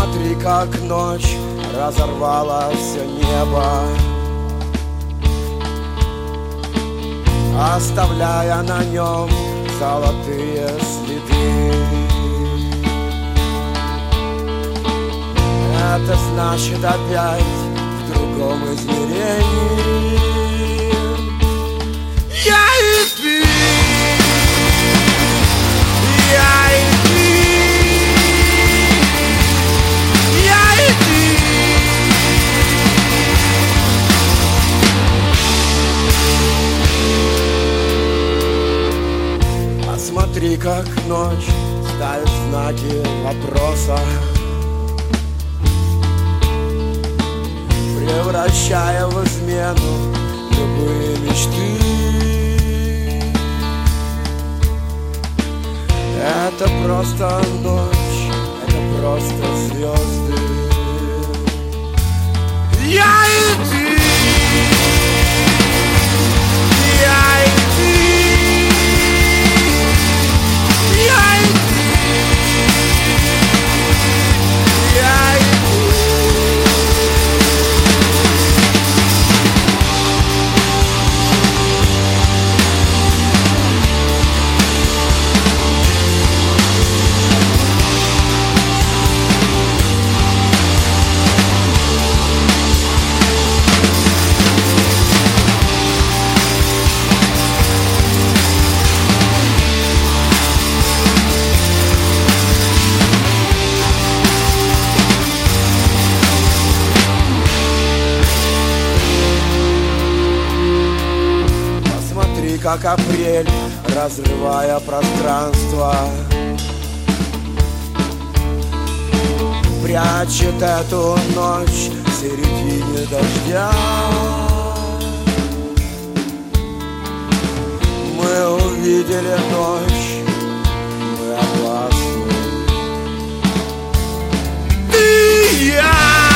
Посмотри, как ночь разорвала все небо, оставляя на нем золотые следы. Это значит опять в другом измерении я и ты, я и ты, я и ты. Посмотри, как ночь ставит знаки вопроса, превращая в измену любые мечты. Это просто ночь, это просто звезды. Я и ты, я и ты, я и ты, я и ты. Как апрель, разрывая пространство, прячет эту ночь в середине дождя. Мы увидели ночь, мы опасны. Ты и я.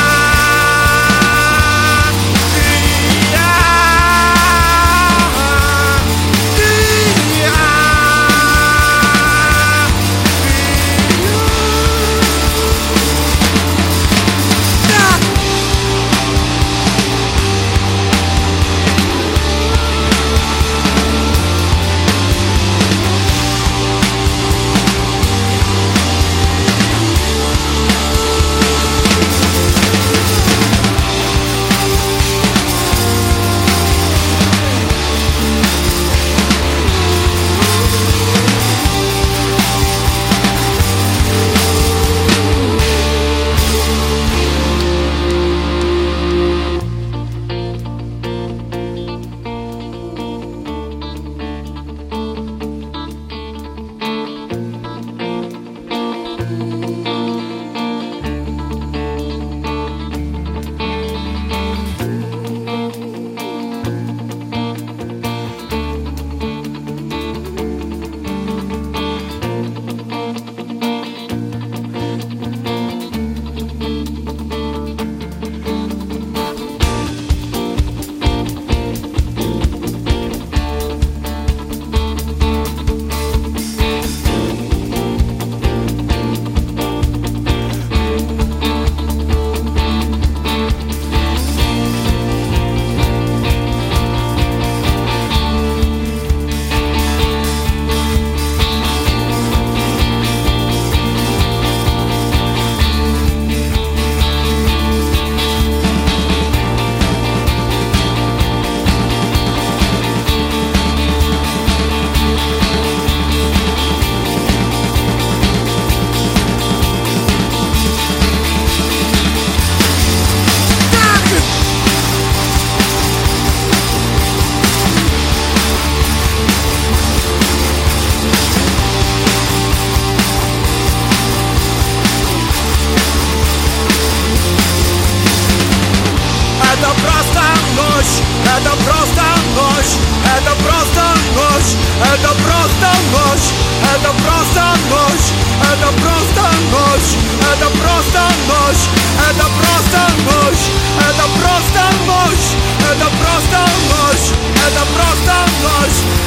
Это просто ночь, это просто ночь, это просто ночь, это просто ночь, это просто ночь, это просто ночь, это просто ночь, это просто ночь, это просто ночь, это просто ночь.